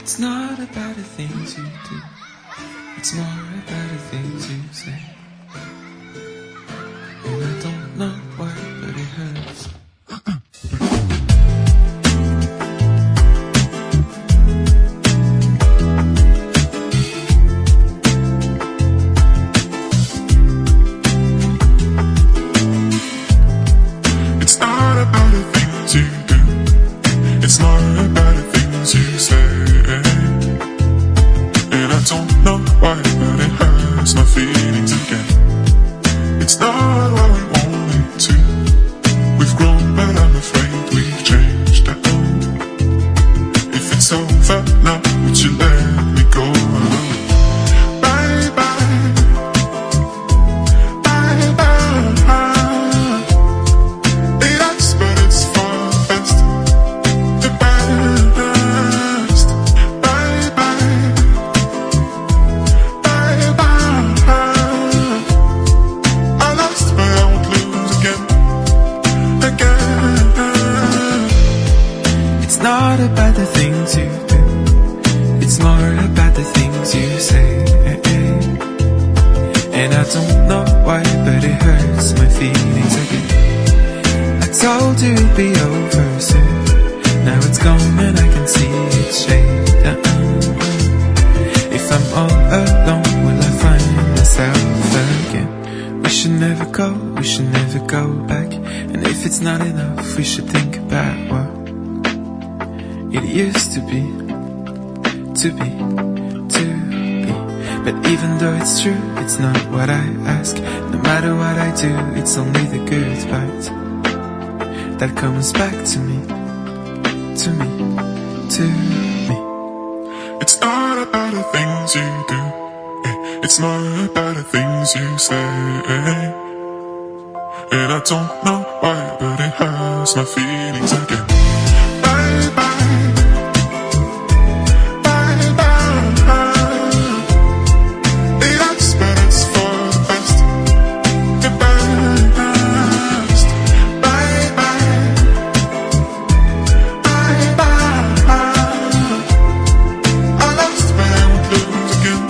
It's not about the things you do, it's more about the things you say. And I don't know why, but it hurts. It's not about the things you do, it's more about the things you say. And I don't know why, but it hurts my feelings again. It's not what we wanted to. We've grown, but I'm afraid we've changed. If it's over now, would you let me go? Bye bye, bye bye. It hurts, but it's for the best. The best. Bye bye, bye bye. I lost, but I won't lose again. It's not about the things you do, it's more about the things you say. And I don't know why, but it hurts my feelings again. I told you it'd be over soon, now it's gone and I can see its shade. If I'm all alone, will I find myself again? We should never go back. And if it's not enough, we should think about what it used to be. But even though it's true, it's not what I ask. No matter what I do, it's only the good part that comes back to me. It's not about the things you do, it's more about the things you say. And I don't know why, but it hurts my feelings again. Bye bye, bye bye. It hurts, but it's for the best. The best. Bye bye, bye bye. I lost, but I won't lose again.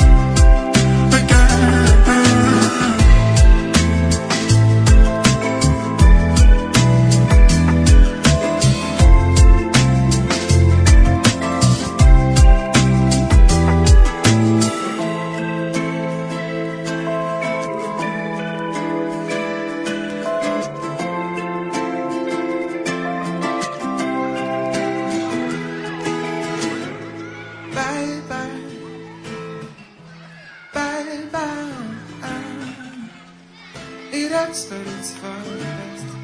Bye bye, bye bye. It hurts, but it's for the best.